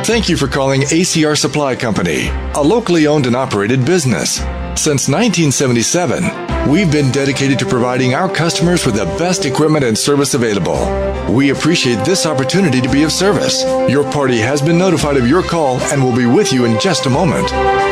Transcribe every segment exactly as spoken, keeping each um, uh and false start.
Thank you for calling A C R Supply Company, a locally owned and operated business. Since nineteen seventy-seven, we've been dedicated to providing our customers with the best equipment and service available. We appreciate this opportunity to be of service. Your party has been notified of your call and will be with you in just a moment.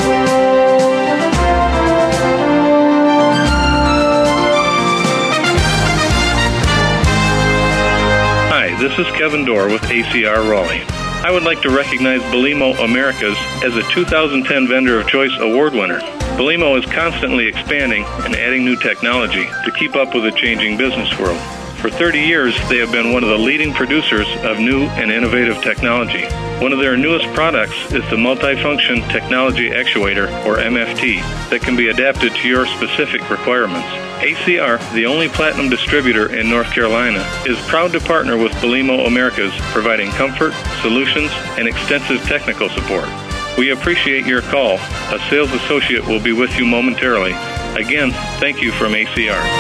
Hi, this is Kevin Dorr with A C R Raleigh. I would like to recognize Belimo Americas as a two thousand ten Vendor of Choice Award winner. Belimo is constantly expanding and adding new technology to keep up with the changing business world. For thirty years, they have been one of the leading producers of new and innovative technology. One of their newest products is the Multifunction Technology Actuator, or M F T, that can be adapted to your specific requirements. A C R, the only platinum distributor in North Carolina, is proud to partner with Belimo Americas, providing comfort, solutions, and extensive technical support. We appreciate your call. A sales associate will be with you momentarily. Again, thank you from A C R.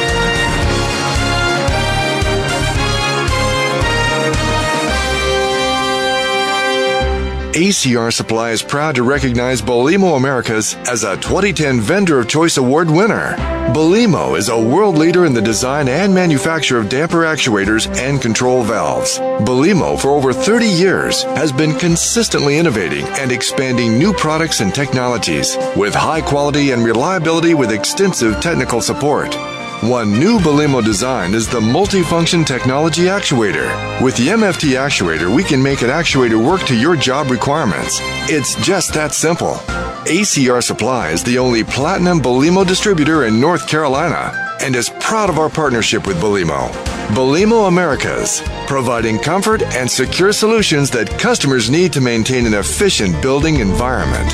A C R Supply is proud to recognize Belimo Americas as a twenty ten Vendor of Choice Award winner. Belimo is a world leader in the design and manufacture of damper actuators and control valves. Belimo, for over thirty years, has been consistently innovating and expanding new products and technologies with high quality and reliability with extensive technical support. One new Belimo design is the Multifunction Technology Actuator. With the M F T actuator, we can make an actuator work to your job requirements. It's just that simple. A C R Supply is the only platinum Belimo distributor in North Carolina and is proud of our partnership with Belimo. Belimo Americas, providing comfort and secure solutions that customers need to maintain an efficient building environment.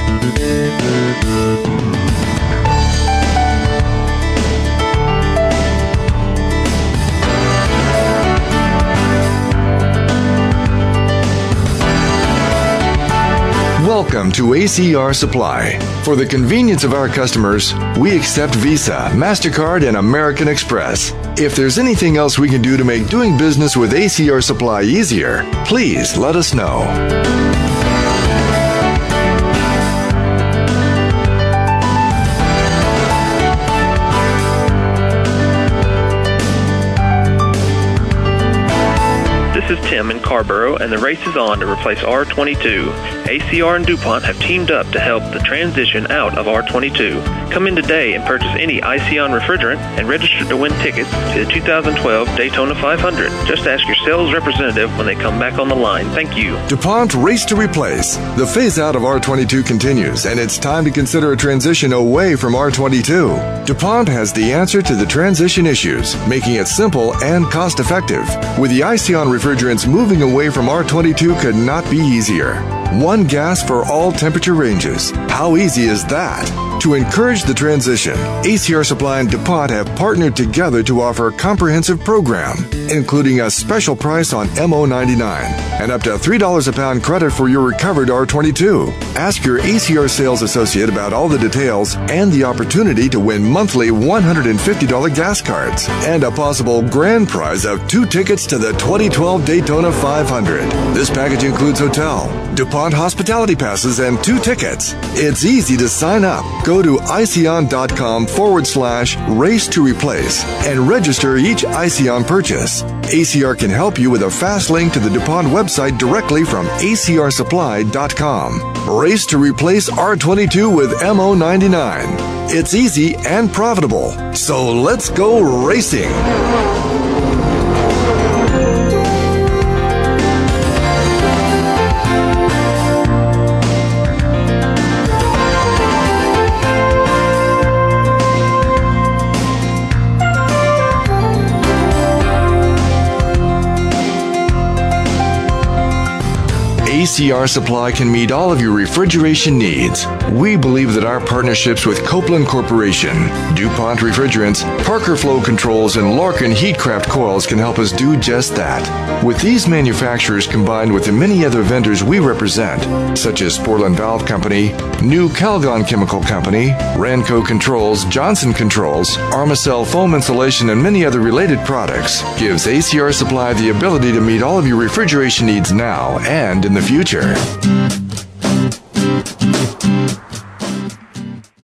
Welcome to A C R Supply. For the convenience of our customers, we accept Visa, MasterCard, and American Express. If there's anything else we can do to make doing business with A C R Supply easier, please let us know. This is Tim in Carborough, and the race is on to replace R twenty-two. A C R and DuPont have teamed up to help the transition out of R twenty-two. Come in today and purchase any Iceon refrigerant and register to win tickets to the two thousand twelve Daytona five hundred. Just ask your sales representative when they come back on the line. Thank you. DuPont Race to Replace. The phase-out of R twenty-two continues, and it's time to consider a transition away from R twenty-two. DuPont has the answer to the transition issues, making it simple and cost-effective. With the Iceon refrigerants, moving away from R twenty-two could not be easier. One gas for all temperature ranges. How easy is that? To encourage the transition, A C R Supply and DuPont have partnered together to offer a comprehensive program, including a special price on M O ninety-nine and up to three dollars a pound credit for your recovered R twenty-two. Ask your A C R sales associate about all the details and the opportunity to win monthly one hundred fifty dollars gas cards and a possible grand prize of two tickets to the twenty twelve Daytona five hundred. This package includes hotel, DuPont hospitality passes, and two tickets. It's easy to sign up. Go to Iceon.com forward slash race to replace and register each Iceon purchase. A C R can help you with a fast link to the DuPont website directly from A C R supply dot com. Race to replace R twenty-two with M O ninety-nine. It's easy and profitable. So let's go racing. A C R Supply can meet all of your refrigeration needs. We believe that our partnerships with Copeland Corporation, DuPont Refrigerants, Parker Flow Controls, and Larkin Heatcraft Coils can help us do just that. With these manufacturers combined with the many other vendors we represent, such as Portland Valve Company, New Calgon Chemical Company, Ranco Controls, Johnson Controls, Armacell Foam Insulation, and many other related products, gives A C R Supply the ability to meet all of your refrigeration needs now and in the future.